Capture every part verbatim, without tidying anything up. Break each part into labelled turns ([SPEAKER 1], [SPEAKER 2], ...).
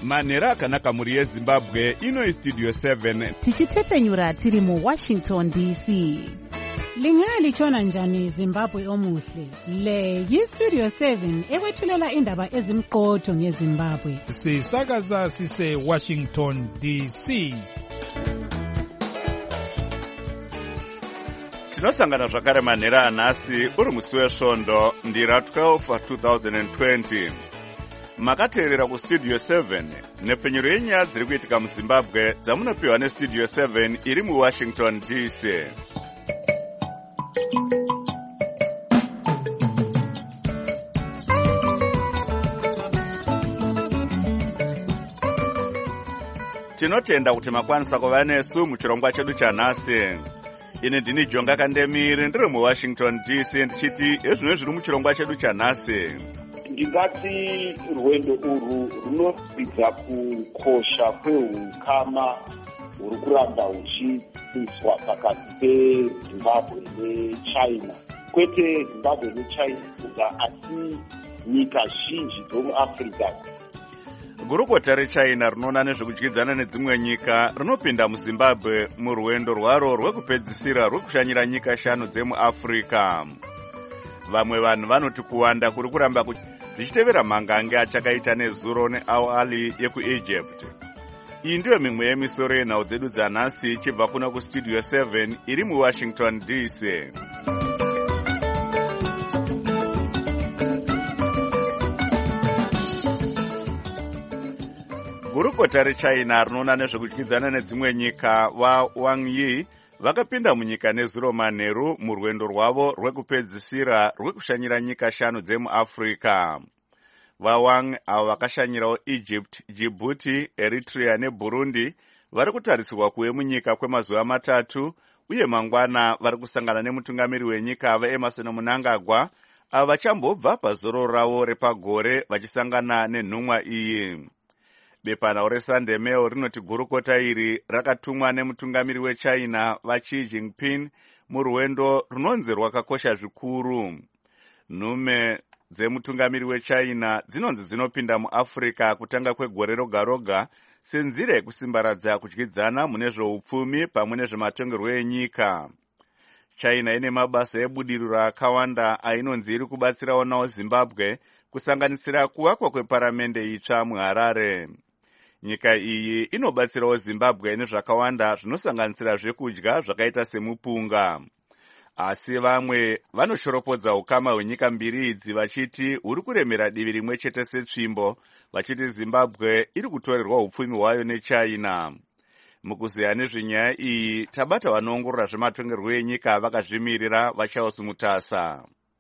[SPEAKER 1] manhero akanaka mhuri yezimbabwe. Ino istudio seven
[SPEAKER 2] tichitepenyura tiri muwashington D C.
[SPEAKER 3] Lingalitshona njani Zimbabwe omuhle? Le yistudio seven ekwethulela indaba ezimqotho ngeZimbabwe.
[SPEAKER 4] Sisakaza sise Washington D C.
[SPEAKER 1] tinosangana zvakare manhero anhasi uri musi wesvondo ndira twelve twenty twenty. Makateerera kustudio seven nepfenyuro yenyaya dziri kuitika muzimbabwe dzamunopiwa nestudio seven iri muwashington D C. Tinotenda kuti makwanisa kuva nesu muchirongwa chedu chanhasi. Ini ndini Jonga Kandemiri ndiri muwashington D C ndichiti ezvino zviri muchirongwa chedu chanhasi.
[SPEAKER 5] Ndingati rwendo urwu runoridza kukosha kweukama huri kuramba huchiiswa pakati peZimbabwe neChina. Kwete Zimbabwe neChina kuga asi nyika zhinji dzomuAfrica.
[SPEAKER 1] Gurukota reChina rinoona nezvekudyidzana nedzimwe nyika rinopinda muZimbabwe murwendo rwaro rwekupedzisira rwekushanyira nyika shanu dzemuAfrica. Vamwe vanhu vanoti kuwanda kuri kuramba zvichitevera mhangange achakaita nezuro neAwali yekuEgypt. Iyi ndiyo mimwe yemisoro yenhau dzedu dzanhasi ichibva kuno kustudio seven iri muwashington D C. Gurukota reChina rinoona nezvekudyidzana nedzimwe nyika vaWang Yi vakapinda munyika nezuro manheru murwendo rwavo rwekupedzisira rwekushanyira nyika shanu dzemuAfrica. VaWang avo vakashanyirawo Egypt, Djibouti, Eritrea neBurundi vari kutarisirwa kuve munyika kwemazuva matatu, uye mangwana vari kusangana nemutungamiri wenyika vaEmerson Mnangagwa avo vachambobva pazoro ravo repagore vachisangana nenhumwa iyi. Bepanhau reSunday Mail rinoti gurukota iri rakatumwa nemutungamiri weChina vaXi Jinping murwendo runonzi rwakakosha zvikuru. Nhume dzemutungamiri weChina dzinonzi dzinopinda muAfrica kutanga kwegore roga roga senzira yekusimbaradza kudyidzana mune zveupfumi pamwe nezvematongerwo enyika. China ine mabasa ebudiriro akawanda ainonzi iri kubatsirawo nawo Zimbabwe, kusanganisira kuvakwa kweparamende itsva muHarare. Nyika iyi inobatsirawo Zimbabwe nezvakawanda zvinosanganisira zvekudya zvakaita semupunga. Asi vamwe vanoshoropodza ukama hwenyika mbiri idzi vachiti huri kuremera divi rimwe chete setsvimbo, vachiti Zimbabwe iri kutorerwa upfumi hwayo neChina. Mukuziya nezvenyaya iyi tabata vanoongorora zvematongerwo enyika vakazvimirira vaCharles Mutasa.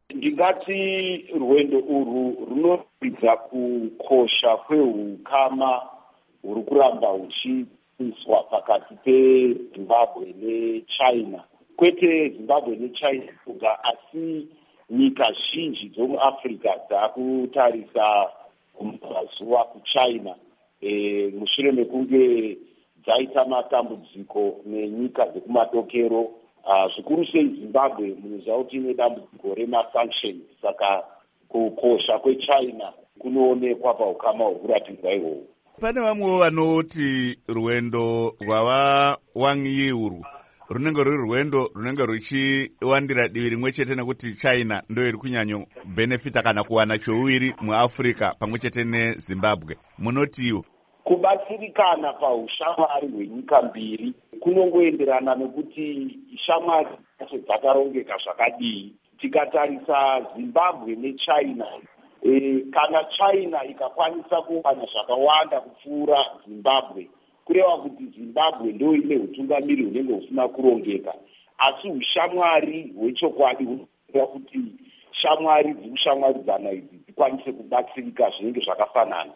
[SPEAKER 5] Ndingati rwendo urwu runoridza kukosha kweukama huri kuramba huchiiswa pakati peZimbabwe neChina. Kwete Zimbabwe neChina kuga asi nyika zhinji dzomuAfrica dzakutarisa kumazuva kuChina e, mushure mekunge dzaita matambudziko nenyika dzekumadokero. Uh, zvikuru sei Zimbabwe munoziva kuti ine dambudziko remasanctions, saka kukosha kweChina kunoonekwa paukama hwekuratidzwa ihwohwo.
[SPEAKER 1] Pane vamwewo vanoti rwendo rwava Wang Yi urwu runenge ruri rwendo runenge ruchiwandira divi rimwe chete nekuti China ndo iri kunyanyo benefita kana kuwana chouiri muAfrica pamwe chete neZimbabwe. Munotiwo
[SPEAKER 5] kubatsirikana paushamwari hwenyika mbiri kunongoenderana nekuti shamwari dzacho dzakarongeka zvakadii. Tikatarisa Zimbabwe neChina, e, kana China ikakwanisa kuwana zvakawanda kupfuura Zimbabwe, kureva kuti Zimbabwe ndo ine utungamiri hunenge husina kurongeka. Asi ushamwari hwechokwadi hunoita kuti shamwari dzikushamwaridzana idzi dzikwanise kubatsirika zvinenge zvakafanana.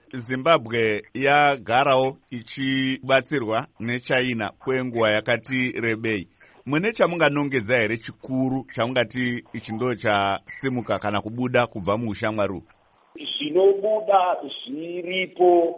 [SPEAKER 1] Zimbabwe yagarawo ichibatsirwa neChina kwenguva yakati rebei. Mune chamunganongedza here chikuru chamungati ichi ndo chasimuka kana kubuda kubva muushamwari?
[SPEAKER 5] Zvinobuda zviripo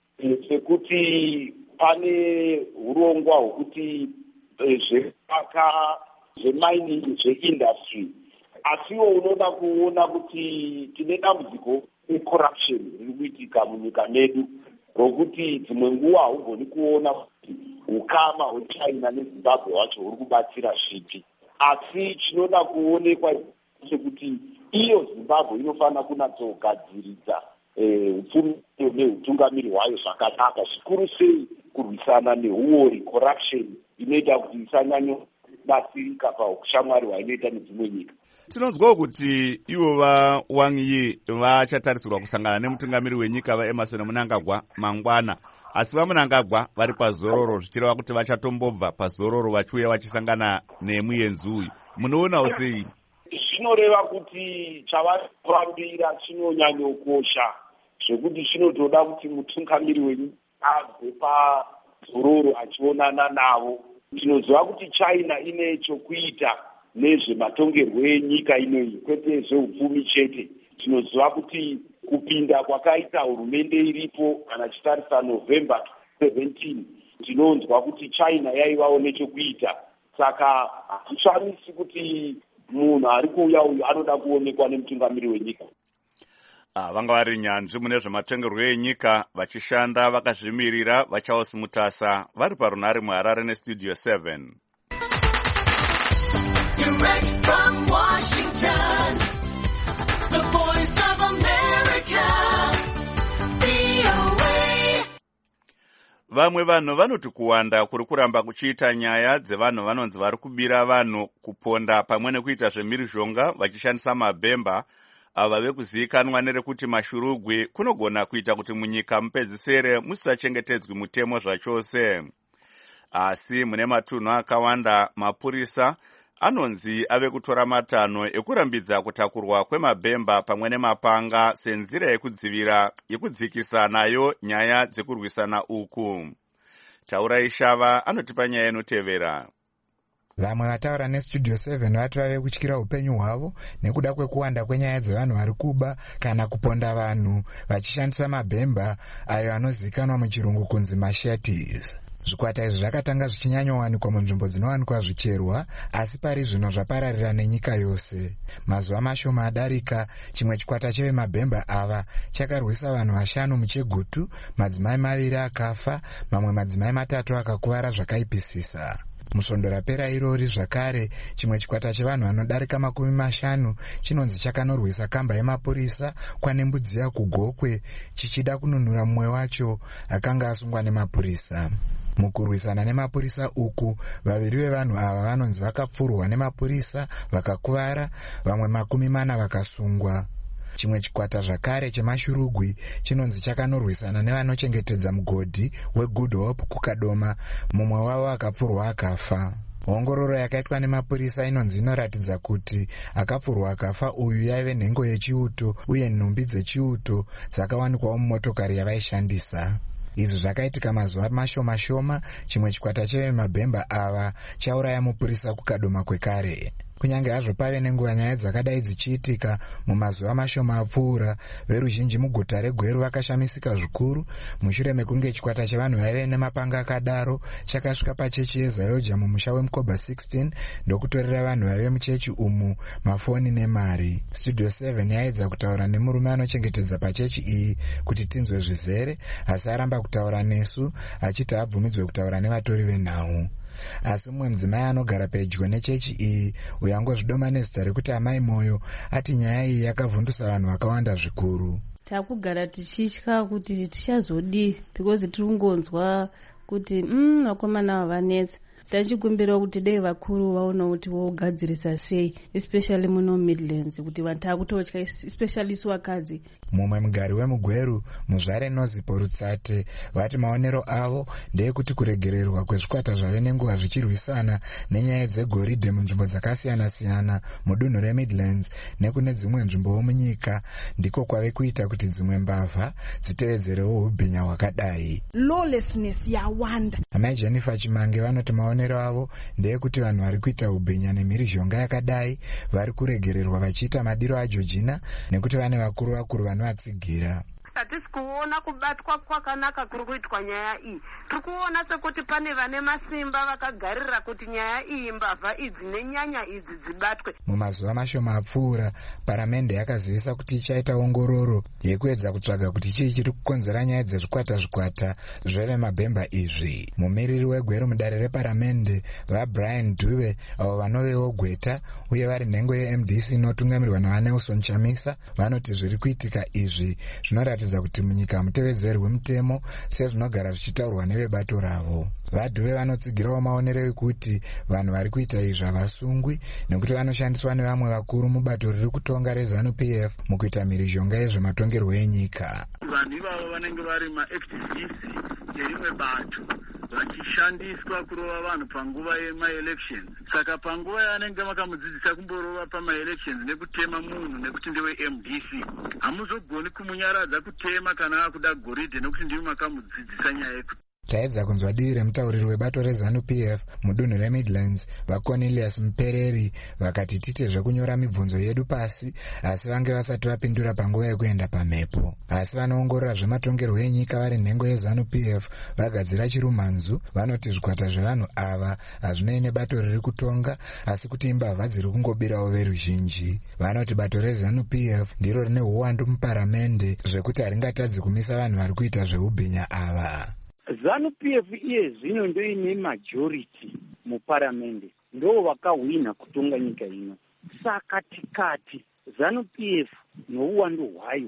[SPEAKER 5] sekuti pane urongwa hwekuti zvepaka zvemining zveindustry, asiwo unoda kuona kuti tine dambudziko recorruption riri kuitika munyika medu. rokuti dzimwe nguva haugoni kuona kuti ukama hwechina nezimbabwe wacho huri kubatsira zvipi. Asi chinoda kuonekwa chekuti iyo Zimbabwe inofanira kunatsogadziridza upfumi neutungamiri hwayo zvakanaka, zvikuru sei kurwisana neuori corruption inoita kuti isanyanyobasirika paushamwari hwainoita nedzimwe nyika.
[SPEAKER 1] Tinonzwawo kuti ivo vaWang Yi vachatarisirwa kusangana nemutungamiri wenyika vaEmerson Mnangagwa mangwana, asi vaMnangagwa vari pazororo zvichireva kuti vachatombobva pazororo vachiuya vachisangana nemuenzi uyu. Munoonawo sei?
[SPEAKER 5] Zvinoreva kuti chavari kurambira chinonyanyokosha zvekuti chinotoda kuti mutungamiri wenyika abve pazororo achionana navo. Tinoziva kuti China ine chokuita nezvematongerwo enyika inoyi, kwete zveupfumi chete. Tinoziva kuti kupinda kwakaita hurumende iripo kana chitarisa November seventeenth, tinonzwa kuti China yaivawo nechokuita. Saka hazvishamisi kuti munhu ari kuuya uyu anoda kuonekwa nemutungamiri wenyika.
[SPEAKER 1] Ah, vanga vari nyanzvi mune zvematongerwo enyika vachishanda vakazvimirira vachaosimutasa vari parunhare muHarare nestudio seven.
[SPEAKER 6] Direct from Washington, the voice of America, V O A.
[SPEAKER 1] Vamwe vanhu vanoti kuwanda kuri kuramba kuchiita nyaya dzevanhu vanonzi vari kubira vanhu kuponda pamwe nekuita zvemhirizhonga vachishandisa mabhemba ava vekuzivikanwa nerekuti mashurugwi kunogona kuita kuti munyika mupedzisere musisachengetedzwi mutemo zvachose. Asi mune matunhu akawanda mapurisa anonzi ave kutora matanho ekurambidza kutakurwa kwemabhemba pamwe nemapanga senzira yekudzivira yekudzikisa nayo nyaya dzekurwisana uku. Taura Ishava anotipa nyaya inotevera.
[SPEAKER 7] Vamwe vataura nestudio seven vati vave kutyira upenyu hwavo nekuda kwekuwanda kwenyaya dzevanhu vari kuba kana kuponda vanhu vachishandisa mabhemba ayo anozivikanwa muchirungu kunzi machetes. Zvikwata izvi zvakatanga zvichinyanyowanikwa munzvimbo dzinowanikwa zvicherwa, asi pari zvino zvapararira nenyika yose. Mazuva mashoma adarika, chimwe chikwata chevemabhemba ava chakarwisa vanhu vashanu muChegutu, madzimai maviri akafa, mamwe madzimai matatu akakuvara zvakaipisisa. Musvondo rapera irori zvakare, chimwe chikwata chevanhu vanodarika makumi mashanu chinonzi chakanorwisa kamba yemapurisa kwaNembudziya kuGokwe, chichida kununura mumwe wacho akanga asungwa nemapurisa. Mukurwisana nemapurisa uku, vaviri vevanhu ava vanonzi vakapfurwa nemapurisa vakakuvara, vamwe makumi mana vakasungwa. Chimwe chikwata zvakare chemashurugwi chinonzi chakanorwisana nevanochengetedza mugodhi weGood Hope kuKadoma, mumwe wavo akapfurwa akafa. Ongororo yakaitwa nemapurisa inonzi inoratidza kuti akapfurwa akafa uyu yaive nhengo yechiuto uye nhumbi dzechiuto dzakawanikwawo mumotokari yavaishandisa. Izvi zvakaitika mazuva mashoma shoma, chimwe chikwata chevemabhemba ava chauraya mupurisa kuKadoma kwekare. Kunyange hazvo pave nenguva nyaya dzakadai dzichiitika mumazuva mashoma apfuura, veruzhinji muguta reGweru vakashamisika zvikuru mushure mekunge chikwata chevanhu vaive nemapanga akadaro chakasvika pachechi yeZayoja mumusha weMukoba sixteen ndokutorera vanhu vaive muchechi umu mafoni nemari. Studio seven yaedza kutaura nemurume anochengetedza pachechi iyi kuti tinzwe zvizere, asi aramba kutaura nesu achiti abvumidzwe kutaura nevatori venhau. Asi mumwe mudzimai anogara pedyo nechechi iyi uyangozvidoma nezita rekuti Amai Moyo ati nyaya iyi yakavhundusa vanhu vakawanda zvikuru.
[SPEAKER 8] Takugara tichitya kuti tichazodii because tiri kungonzwa kuti mm vakomana vavanetsa. Tachikumbira kuti dei vakuru vaona kuti vogadzirisa sei, especially muno Midlands, kuti vanhu takutotya, especially isu vakadzi.
[SPEAKER 7] Mumwe mugari wemuGweru, Muzvare Nozipo Rutsate, vati maonero avo ndeyekuti kuregererwa kwezvikwata zvave nenguva zvichirwisana nenyaya dzegoridhe munzvimbo dzakasiyana-siyana mudunhu reMidlands nekune dzimwe nzvimbowo munyika ndiko kwave kuita kuti dzimwe mbavha dzitevedzerewo ubhinya hwakadai.
[SPEAKER 2] Lawlessness yawanda.
[SPEAKER 7] Amai Jennifer Chimange vanoti maonero avo ndeyekuti vanhu vari kuita ubhinya nemhirizhonga yakadai vari kuregererwa vachiita madiro aJojina nekuti vane vakuru vakuru vanovatsigira.
[SPEAKER 9] hatisi kuona kubatwa kwakanaka kuri kuitwa nyaya iyi. Tiri kuona sekuti pane vane masimba vakagarira kuti nyaya iyi mbavha idzi nenyanya idzi dzibatwe.
[SPEAKER 7] Mumazuva mashoma apfuura, paramende yakazivisa kuti ichaita ongororo yekuedza kutsvaga kuti chii chiri kukonzera nyaya dzezvikwata zvikwata zvevemabhemba izvi. Mumiriri wegweru mudare reparamende vaBrian Dube, avo vanovewo gweta uye vari nhengo ye-M D C inotungamirwa naVanelson Chamisa, vanoti zviri kuitika izvi zvinoratidza kuti munyika hamutevedzerwi mutemo sezvinogara zvichitaurwa nevebato ravo. VaDube vanotsigirawo maonero ekuti vanhu vari kuita izvi havasungwi nekuti vanoshandiswa nevamwe vakuru mubato riri kutonga reZANU P F mukuita mhirizhonga yezvematongerwo enyika.
[SPEAKER 10] Vanhu ivavo vanenge vari ma-activists erimwe bato vachishandiswa kurova vanhu panguva yema-elections. Saka panguva yaanenge makamudzidzisa kumborova pama-elections nekutema munhu nekuti ndewe-M D C, hamuzogoni kumunyaradza kutema kana akuda goridhe nekuti ndiwe makamudzidzisa nyaya yekuti.
[SPEAKER 7] Taedza kunzwa dii remutauriri webato reZANU P F mudunhu reMidlands vaCornelius Mpereri vakati tite zvekunyora mibvunzo yedu pasi, asi vange vasati vapindura panguva yekuenda pamhepo. Asi vanoongorora zvematongerwo enyika vari nhengo yeZANU P F vagadzira chirumanzu vanoti zvikwata zvevanhu ava hazvinei nebato riri kutonga, asi kuti imbavha dziri kungobirawo veruzhinji. Vanoti bato reZANU P F ndiro rine uwandu muparamende zvekuti haringatadzi kumisa vanhu vari kuita zveubhinya ava.
[SPEAKER 11] ZANU P F iye zvino ndoine majority muparamende, ndo vakahwina kutonga nyika ino. Saka tikati ZANU P F nouwandu hwayo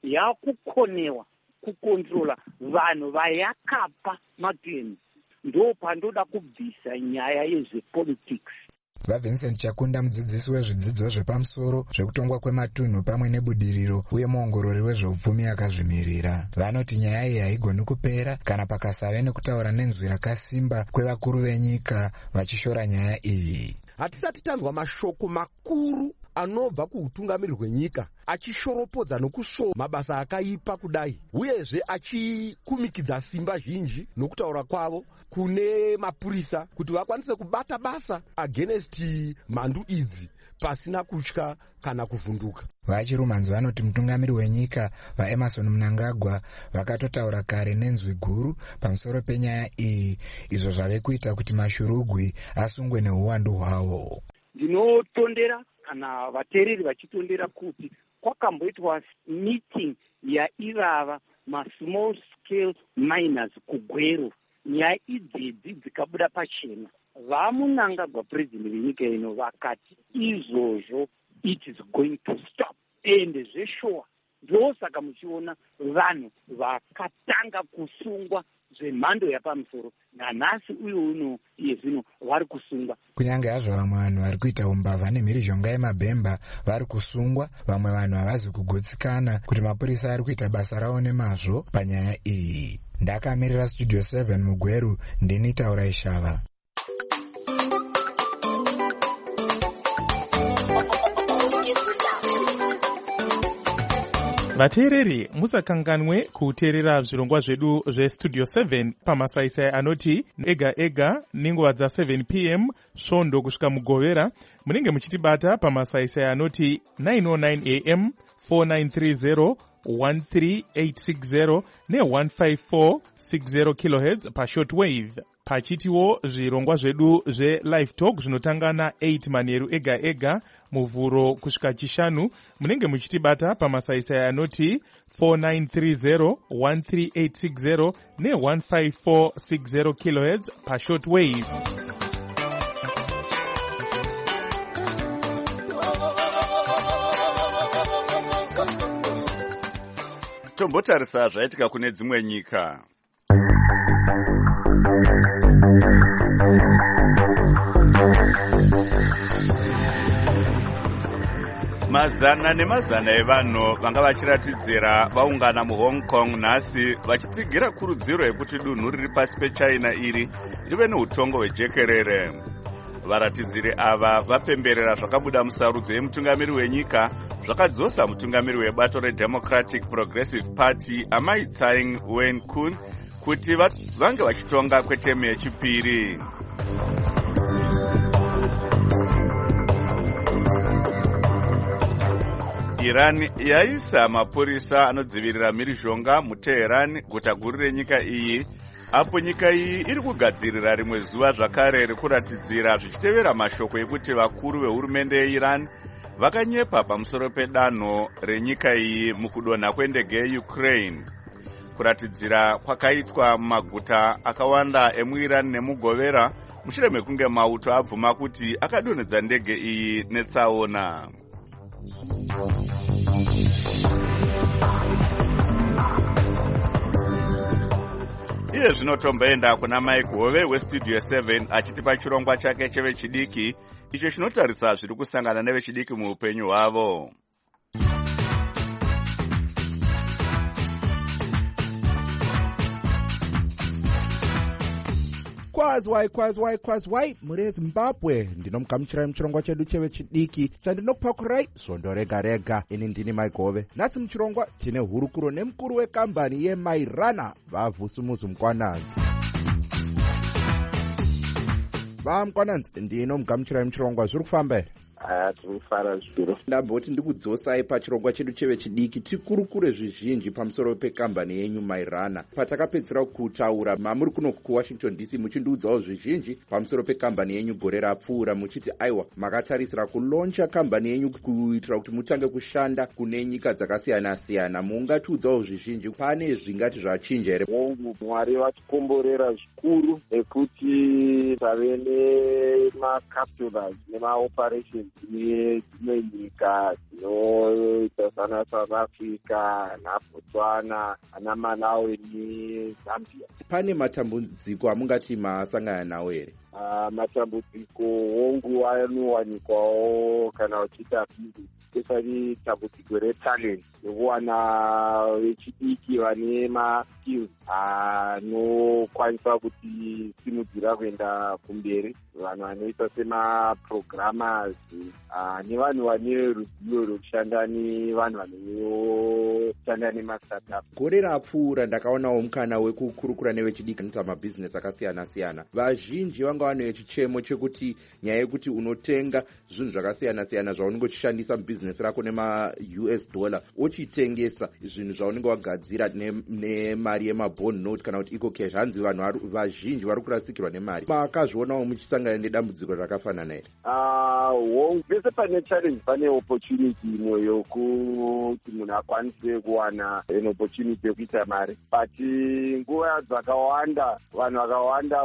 [SPEAKER 11] yakukonewa kukontrola vanhu vayakapa matemu, ndo pandoda kubvisa nyaya yezvepolitics.
[SPEAKER 7] VaVincent Chakunda, mudzidzisi wezvidzidzo zvepamusoro zvekutongwa kwematunhu pamwe nebudiriro uye muongorori wezveupfumi akazvimirira, vanoti nyaya iyi haigoni kupera kana pakasave nekutaura nenzwi rakasimba kwevakuru venyika vachishora nyaya iyi.
[SPEAKER 12] Hatisati tanzwa mashoko makuru anobva kuutungamiriri hwenyika achishoropodza nokusova mabasa akaipa kudai, uyezve achikumikidza simba zhinji nokutaura kwavo kune mapurisa kuti vakwanise kubata basa against mhandu idzi pasina kutya kana kuvhunduka.
[SPEAKER 7] Vachirumanzi vanoti mutungamiri wenyika vaEmerson Mnangagwa vakatotaura kare nenzwi guru pamusoro penyaya iyi, izvo zvave kuita kuti mashurugwi asungwe neuwandu hwawo.
[SPEAKER 11] Ndinotondera kana vateereri vachitondera kuti kwakamboitwa meeting yaivava ma-small scale miners kugwero. Nyaya idzidzi dzikabuda pachena. VaMunangagwa president venyika ino vakati izvozvo it is going to stop. Ende zveshowa ndosaka muchiona vanhu vakatanga kusungwa zvemhando yapamusoro, nanhasi uye uno iye zvino vari kusungwa.
[SPEAKER 7] Kunyange hazvo vamwe vanhu vari kuita umbavha nemhirizhonga yemabhemba vari kusungwa, vamwe vanhu havazi kugotsikana kuti mapurisa ari kuita basa ravo nemazvo panyaya iyi. Ndakamirira Studio seven mugweru, ndini Taura Ishava.
[SPEAKER 4] Vateereri, musakanganwe kuteerera zvirongwa zvedu zveStudio seven pamasaisai anoti ega ega nenguva dza seven p m svondo kusvika mugovera. Munenge muchitibata pamasaisai anoti nine oh nine a m, four nine three zero, one three eight six zero ne one five four six zero kilohertz pashortwave. Pachitiwo zvirongwa zvedu zve-live talk zvinotanga na eight manheru ega ega muvhuro kusvika chishanu. Munenge muchitibata pamasaisai anoti four nine three zero, one three eight six zero ne one five four six zero kilohertz pashortwave.
[SPEAKER 1] Tombotarisa zvaitika kune dzimwe nyika. Mazana nemazana evanhu vanga vachiratidzira vaungana muHong Kong nhasi vachitsigira kurudziro yekuti dunhu riri pasi peChina iri rive neutongo hwejekerere. Varatidziri ava vapemberera zvakabuda musarudzo yemutungamiri wenyika zvakadzosa mutungamiri webato reDemocratic Progressive Party Amai Tsai Ing-wen kuti vange vachitonga kwetemu yechipiri. Iran yaisa mapurisa anodzivirira mhirizhonga muTeheran, guta guru renyika iyi, apo nyika iyi iri kugadzirira rimwe zuva zvakare rekuratidzira zvichitevera mashoko ekuti vakuru vehurumende yeIran vakanyepa pamusoro pedanho renyika iyi mukudonha kwendege yeUkraine. Kuratidzira kwakaitwa mumaguta akawanda emuIran nemugovera mushure mekunge mauto abvuma kuti akadonhedza ndege iyi netsaona. Iye zvino tomboenda kuna Mike Hove westudio seven achitipa chirongwa chake chevechidiki icho chinotarisa zviri kusangana nevechidiki muupenyu hwavo.
[SPEAKER 13] Kwazwai kwazwai kwazwai muri Zimbabwe, ndinomugamuchirai muchirongwa chedu chevechidiki chandinokupakurai svondo rega rega. Ini ndini Mike Hove. Nhasi muchirongwa tine hurukuro nemukuru wekambani yeMairana, vaVusumuzu Mkwananzi. VaMkwananzi, ndinomugamuchirai muchirongwa, zviri kufamba here?
[SPEAKER 14] Aya, tirikufara zviro.
[SPEAKER 13] Ndamboti ndikudzosai pachirongwa chedu chevechidiki tikurukure zvizhinji pamusoro pekambani yenyu Mairana. Patakapedzera kutaura mamuri kuno kuWashington D C muchindiudzawo zvizhinji pamusoro pekambani yenyu gore rapfuura muchiti aiwa makatarisira kuloncha kambani yenyu kuitira kuti mutange kushanda kune nyika dzakasiyana siyana. Mungatiudzawo zvizhinji, pane zvingati zvachinja here?
[SPEAKER 14] Mungu Mwari vatikomborera zvikuru ekuti tave nemacapsules nemaoperations dzimwe nyika dzinoita sana South Africa naBotswana ana Malawi neZambia.
[SPEAKER 13] Pane matambudziko amungati masangana nawo here?
[SPEAKER 14] Uh, matambudziko hongu anowanikwawo kana uchiita bhizi, especially tambudziko retalent, nekuwana vechidiki vane maskills anokwanisa kuti simudzira kuenda kumberi, vanhu vanoita semaprogrammers nevanhu vane ruzivo rwekushanda nevanhu vanoshanda nemastartup.
[SPEAKER 13] Gore rapfuura ndakaonawo mukana wekukurukura nevechidiki anoita mabhizinesi akasiyana siyana. Vazhinji vanga vane chichemo chekuti nyaya yekuti unotenga zvinhu zvakasiyana siyana zvaunenge uchishandisa mubhizinesi rako nema-U S dollar uchitengesa zvinhu zvaunenge wagadzira nemari yemabond note kana kuti eco cash. Hanzi vanhu vazhinji vari kurasikirwa nemari. Makazvionawo muchisangana nedambudziko rakafanana here?
[SPEAKER 14] Uh, pese pane challenge pane opportunity imwe yokuti munhu akwanise kuwana an opportunity yekuita mari, but nguva dzakawanda vanhu vakawanda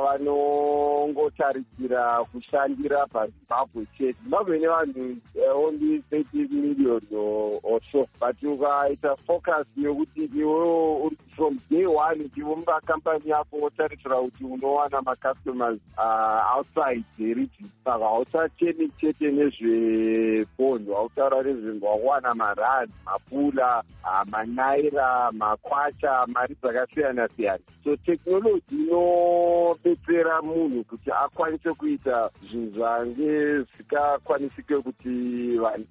[SPEAKER 14] vanongotarisira kushandira paZimbabwe chete. Zimbabwe ine vanhu only thirty million or so, but ukaita focus yokuti iwewo from day one iwe mukambani yako wotarisira kuti unowana macustomers uh, outside the region, saka hausachemi chete nezvebond, hautaura nezvinhu wakuwana marand, mapula, uh, manaira, makwacha, mari dzakasiyana siyana. So technology inobetsera munhu kuti akwanise kuita zvinhu zvange zvikakwanisike kuti vanhu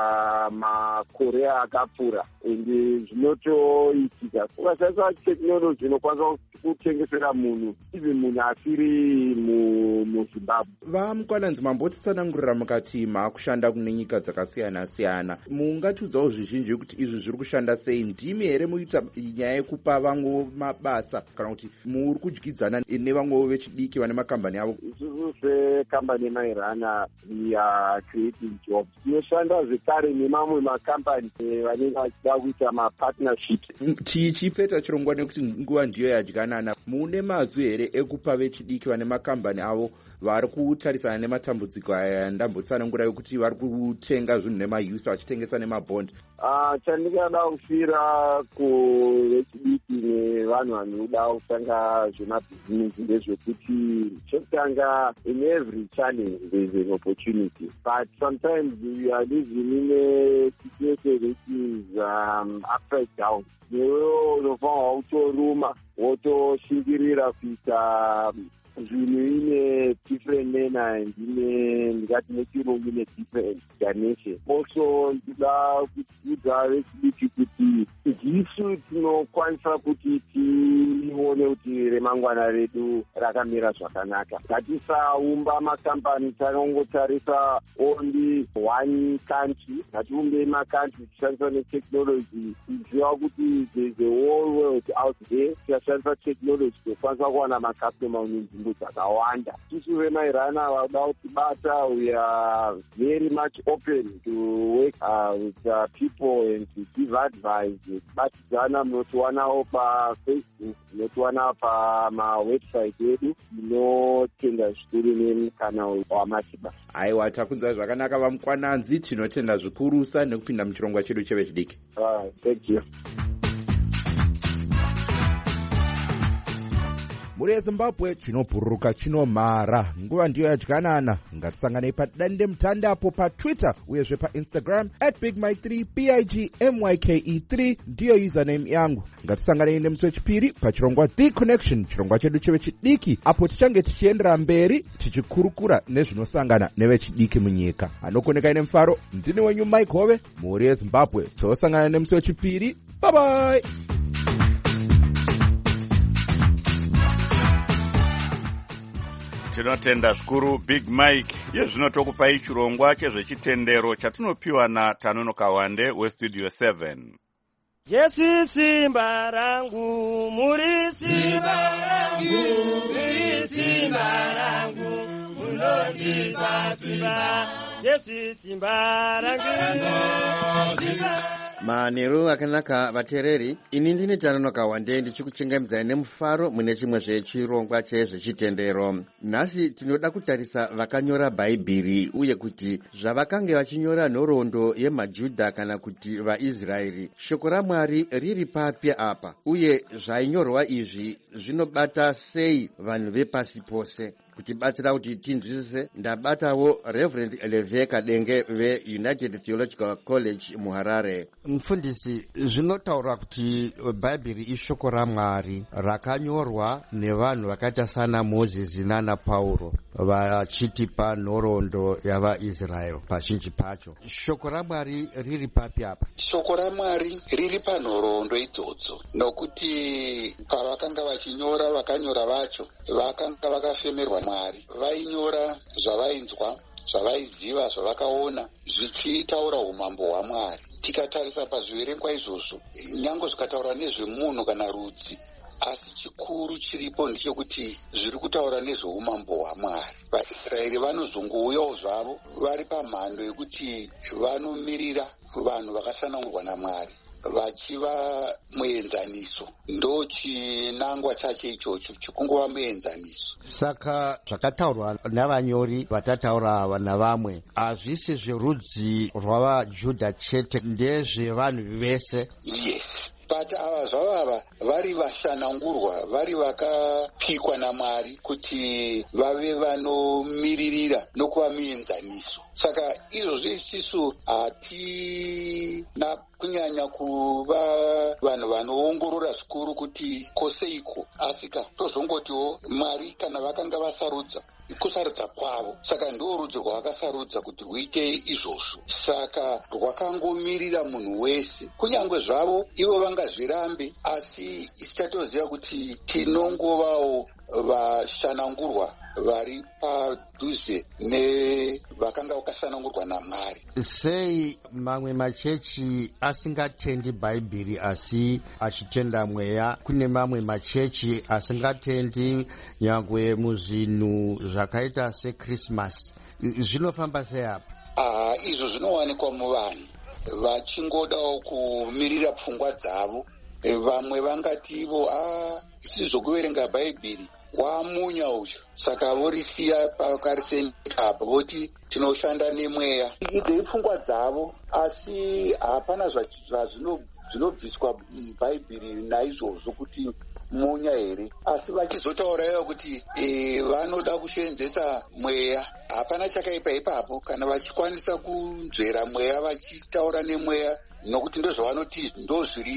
[SPEAKER 14] pamakore akapfuura, ende zvinotoitika. Ukashandisa technology inokwanisa kutengesera munhu even munhu asiri muZimbabwe.
[SPEAKER 13] VaMkwananzi, mambotitsanangurira mukati makushanda kune nyika dzakasiyana siyana. Mungatiudzawo zvizhinji kuti izvi zviri kushanda sei? Ndimi here muita nyaya yekupa vamwe mabasa kana kuti muri kudyidzana nevamwewo vechidiki vane makambani avo?
[SPEAKER 14] Isusu sekambani yeMairana we are creating jobs. Tinoshanda zvekare nemamwe makambani vanenge vachida kuita mapartnerships.
[SPEAKER 13] Tichipeta chirongwa nekuti nguva ndiyo yadyanana, mune mazwi here ekupa vechidiki vane makambani avo vari kutarisana nematambudziko aya ndambotsanangura yokuti vari kutenga zvinhu nemayusa vachitengesa nemabond?
[SPEAKER 14] Uh, chandingada kufira kuvechidiki nevanhu vanoda kutanga zvemabhizinesi ndezvekuti chekutanga, in every challenge there is an opportunity, but sometimes we are living in a situation that is um, upside down. Newewo unofanwa utoruma wotoshingirira kuita zvinhu ine different manner and ine ndingati nechirungu ine different dimension. Also ndida kuudza vechidiki kuti ndisu tinokwanisa kuti tione kuti remangwana redu rakamira zvakanaka. Ngatisaumba makambani tanongotarisa only one country. Ngatiumbe makantri tichishandisa netechnology tiziva kuti there's a whole world out there. Tichashandisa technology tokwanisa kuwana makastoma munzvimbo dzakawanda. Tisu vemairana vada kutibata, we are very much open to work uh, with uh, people and to give advice. Batidzana munotiwanawo pafacebook, munotiwana pamawebsite edu inotenda zvikuru nemukana wamatiba.
[SPEAKER 13] Aiwa, takunzwa zvakanaka vamukwananzi, tinotenda zvikurusa nekupinda muchirongwa chedu chevechidiki.
[SPEAKER 14] Uh, thank you.
[SPEAKER 13] Muri yeZimbabwe chinobhururuka chinomhara, nguva ndiyo yadyanana. Ngatisanganei padande mutande apo paTwitter uyezve paInstagram at big mike three b i g m y k e three ndiyo username yangu. Ngatisanganei nemusi wechipiri pachirongwa The Connection, chirongwa chedu chevechidiki, apo tichange tichiendera mberi tichikurukura nezvinosangana nevechidiki munyika. Anokoneka ine mufaro, ndini wenyu Mike Hove. Muri yeZimbabwe tosangana nemusi wechipiri. Bye bye.
[SPEAKER 1] Tinotenda zvikuru Big Mike. Yezvino tokupai chirongwa chezvechitendero chatinopiwa naTanonoka Wande weStudio seven.
[SPEAKER 15] Jesu simba rangu, muri simba rangu, muri simba rangu, munondipa simba. Jesu simba rangu, simba.
[SPEAKER 16] Manheru akanaka vateereri, ini ndini Tanonoka Wande ndichikuchengemidzai nemufaro mune chimwe zvechirongwa chezvechitendero. Nhasi tinoda kutarisa vakanyora Bhaibheri uye kuti zvavakange vachinyora nhoroondo yemaJudha kana kuti vaIsraeri, shoko raMwari riri papi apa, uye zvainyorwa izvi zvinobata sei vanhu vepasi pose. Kutibatsira kuti tinzwisise, ndabatawo Reverend Leveka Denge veUnited Theological College muHarare.
[SPEAKER 17] Mfundisi, zvinotaura kuti Bhaibheri ishoko raMwari rakanyorwa nevanhu vakaita sana Moses nana Pauro vachitipa nhoroondo yavaIsraeri pazhinji pacho. Shoko raMwari riri papi apa?
[SPEAKER 18] Shoko raMwari riri panhoroondo idzodzo, nokuti pavakanga vachinyora vakanyora vacho vakanga vakafemerwa Mwari. Vainyora zvavainzwa, zvavaiziva, zvavakaona zvichitaura umambo hwaMwari. Tikatarisa pazviverengwa izvozvo, nyange zvikataura nezvemunhu kana rudzi, asi chikuru chiripo ndechekuti zviri kutaura nezveumambo hwaMwari. VaIsraeri vanozongouyawo zvavo vari pamhando yekuti vanomirira vanhu vakasanangurwa naMwari, vachiva muenzaniso. Ndo chinangwa chache ichocho chikungova muenzaniso.
[SPEAKER 17] Saka zvakataurwa navanyori vatataura navamwe hazvisi zverudzi rwavaJudha chete, ndezvevanhu vese.
[SPEAKER 18] Yes. But ava zvavava vari vasanangurwa, vari vakapikwa naMwari kuti vave vanomiririra nokuva muenzaniso. Saka izvozvo isusu hatina kunyanya kuva vanhu vanoongorora zvikuru kuti koseiko, asika tozongotiwo Mwari kana vakanga vasarudza kusarudza kwavo, saka ndo rudzi rwavakasarudza kuti rwuite izvozvo. Saka rwakangomirira munhu wese, kunyange zvavo ivo vangazvirambe, asi isichatoziva kuti tinongovawo vashanangurwa vari padhuze nevakanga vakasanangurwa naMwari.
[SPEAKER 17] Sei mamwe machechi asingatendi Bhaibheri asi achitenda mweya? Kune mamwe machechi asingatendi nyangwe muzvinhu zvakaita seChristmas. Zvinofamba sei apa?
[SPEAKER 18] Ah, izvo zvinowanikwa muvanhu vachingodawo kumirira pfungwa dzavo. Vamwe vangati ivo ah sizokuverenga Bhaibheri wamunya uyu, saka vorisiya pakarisendeka apa, voti tinoshanda nemweya. Idei pfungwa dzavo, asi hapana zvinobviswa muBhaibheri naizvozvo kuti munya here, asi vachizotaurayo kuti e, vanoda kuseenzesa mweya. Hapana chakaipa ipapo kana vachikwanisa kunzvera mweya vachitaura nemweya, nokuti ndozvavanoti ndozviri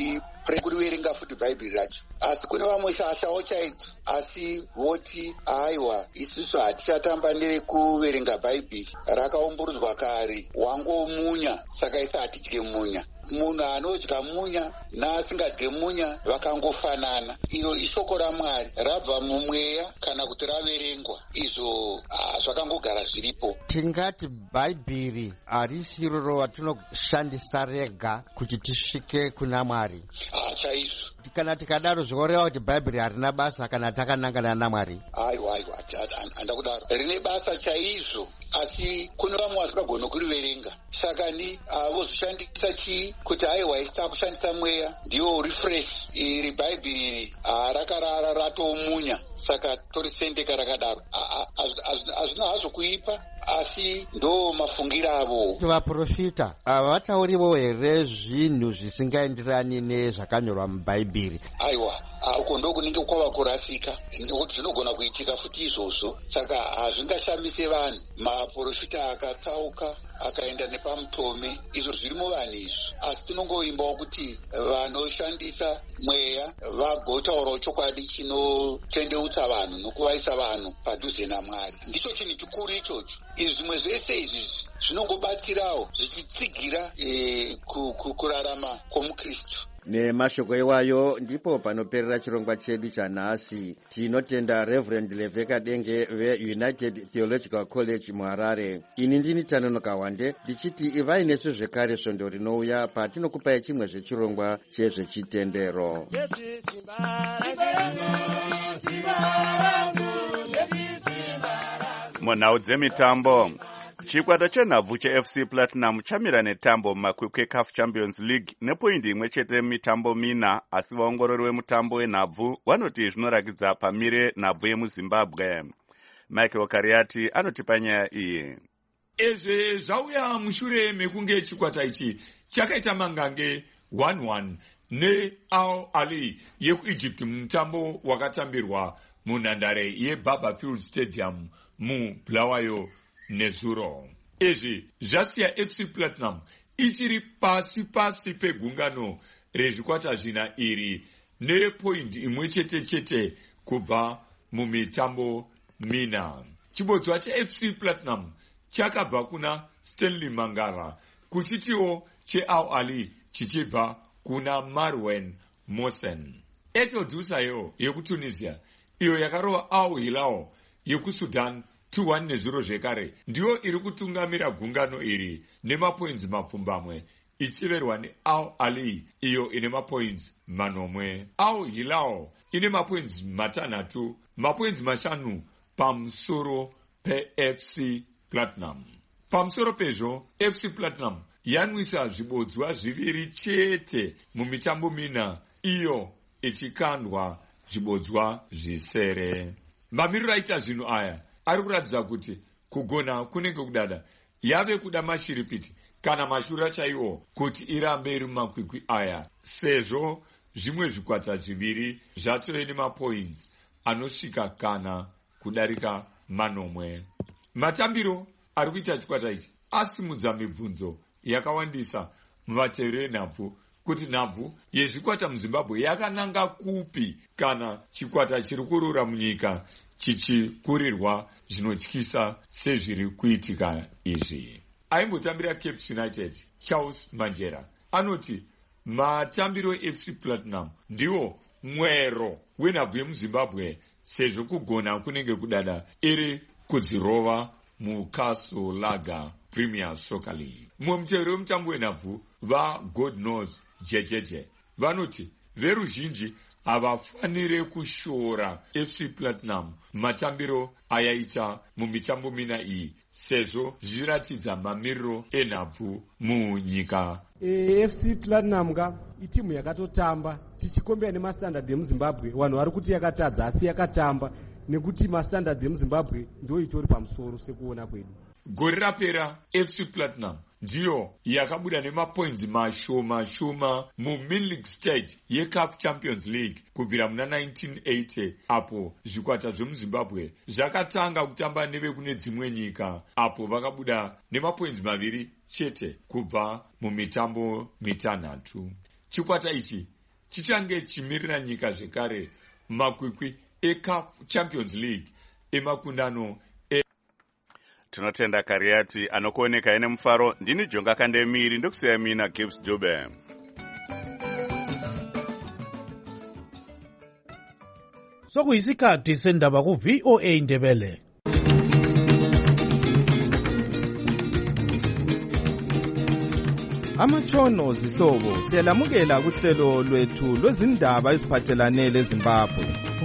[SPEAKER 18] rekuverenga futi bhaibheri racho. Asi kune vamwe shashawo chaidzo asi voti aiwa isusu hatichatamba nerekuverenga bhaibheri, rakaumburudzwa kare, wangomunya saka isi hatidye munya. Munhu anodya munya naasingadye munya vakangofanana. Iro ishoko raMwari, rabva mumweya kana kuti raverengwa, izvo zvakangogara zviripo.
[SPEAKER 17] Tingati bhaibheri harisiro ratinoshandisa rega kuti tisvike kuna Mwari.
[SPEAKER 18] Ah, chaizvo.
[SPEAKER 17] Kana tikadaro zvoreva kuti bhaibheri harina basa kana takanangana naMwari.
[SPEAKER 18] Aiwa aiwa, handa kudaro. Rine basa chaizvo, asi kune vamwe vasingagona kuriverenga. Saka ni vozoshandisa chii kuti aiwa isi takushandisa mweya ndiwo refresh. Iri bhaibheri iri rakarara ratomunya, saka torisendeka rakadaro. Hazvina hazvo kuipa, asi ndo mafungiro avo.
[SPEAKER 17] Vaprofita havatauriwo here zvinhu zvisingaenderani nezvakanyorwa mubhaibheri?
[SPEAKER 18] Aiwa, uko ndo kunenge kwava kurasika, nokuti zvinogona kuitika futi izvozvo. Saka hazvingashamise vanhu. Maprofita akatsauka akaenda nepamutome, izvo zviri muvanhu izvo. Asi tinongoimbawo kuti vanoshandisa mweya vagotaurawo chokwadi chinotendeutsa vanhu nokuvaisa vanhu padhuze naMwari. Ndicho chinhu chikuru ichocho. Izvi zvimwe zvese izvi zvinongobatsirawo zvichitsigira e, kurarama kwomukristu.
[SPEAKER 16] Nemashoko iwayo ndipo panoperera chirongwa chedu chanhasi. Tinotenda Reverend Leveka Denge veUnited Theological College muHarare. Ini ndini Tanonoka Wande ndichiti ivai nesu zvekare svondo rinouya patinokupai chimwe zvechirongwa chezvechitendero.
[SPEAKER 1] Munhau dzemitambo, chikwata chenhabvu cheF C Platinum chamira netambo mumakwikwi eCAF Champions League nepoindi imwe chete mitambo mina, asi vaongorori vemutambo wenhabvu vanoti zvinorakidza pamire nhabvu yemuZimbabwe. Michael Kariati anotipa nyaya iyi.
[SPEAKER 19] Izvi zvauya mushure mekunge chikwata ichi chakaita mangange one one neAl Ahly yekuEgypt mutambo wakatambirwa munhandare yeBaba Field Stadium muBulawayo nezuro. Izvi zvasiya F C Platinum ichiri pasi pasi pegungano rezvikwata zvina iri nepoindi imwe chete chete kubva mumitambo mina. Chibodzwa cheF C Platinum chakabva kuna Stanley Mangara, kuchitiwo cheAl Ahly chichibva kuna Marwan Mohsen. Etoile du Sahel yekuTunisia iyo yakarova Al Hilal yekuSudan two one nezuro zvekare ndiyo iri kutungamira gungano iri nemapoints mapfumbamwe ichiverwa neAl Ahly iyo ine mapoints manomwe. Al Hilal ine mapoints matanhatu, mapoints mashanu pamusoro peF C Platinum. Pamusoro pezvo F C Platinum yanwisa zvibodzwa zviviri chete mumitambo mina, iyo ichikandwa zvibodzwa zvisere. Mamiriro aita zvinhu aya ari kuratidza kuti kugona kunenge kudada yave kuda mashiripiti kana mashura chaiwo kuti irambe iri mumakwikwi aya, sezvo zvimwe zvikwata zviviri zvatove nemapoints anosvika kana kudarika manomwe. Matambiro ari kuita chikwata ichi asimudza mibvunzo yakawandisa muvateveri venhabvu kuti nhabvu yezvikwata muZimbabwe yakananga kupi kana chikwata chiri kurura munyika chichikurirwa zvinotyisa sezviri kuitika izvi. Aimbotambira Cape United Charles Manjera anoti matambiro eF C Platinum ndiwo mwero wenhabvu yemuZimbabwe, sezvo kugona kunenge kudada iri kudzirova muCastle Lager Premier Soccer League. Mumwe muteveri wemutambo wenhabvu vaGod Knows jejeje vanoti veruzhinji havafanire kushora F C Platinum matambiro ayaita mumitambo mina iyi, sezvo zvichiratidza mamiriro enhabvu munyika.
[SPEAKER 20] E, F C Platinum ka itimu yakatotamba tichikombera nemastandard emuZimbabwe, vanhu vari kuti yakatadza asi yakatamba nekuti mastandard emuZimbabwe ndio itori pamusoro sekuona kwedu.
[SPEAKER 19] Gore rapera F C Platinum ndiyo yakabuda nemapoints mashoma shoma muMin League stage yeCAF Champions League kubvira muna nineteen eighty, apo zvikwata zvemuZimbabwe zvakatanga kutamba nevekune dzimwe nyika, apo vakabuda nemapoints maviri chete kubva mumitambo mitanhatu. Chikwata ichi chichange chimirira nyika zvekare makwikwi eCAF Champions League emakundano e
[SPEAKER 1] tinotenda Kariati anokuoneka ine mufaro. Ndini Jonga Kandemiri ndokusiya mina Gibbs Dube.
[SPEAKER 21] Sokuyisikhathi sendaba ku V O A Ndebele.
[SPEAKER 22] Amatshono zihlobo siyalamukela kuhlelo lwethu lwezindaba eziphathelane leZimbabwe.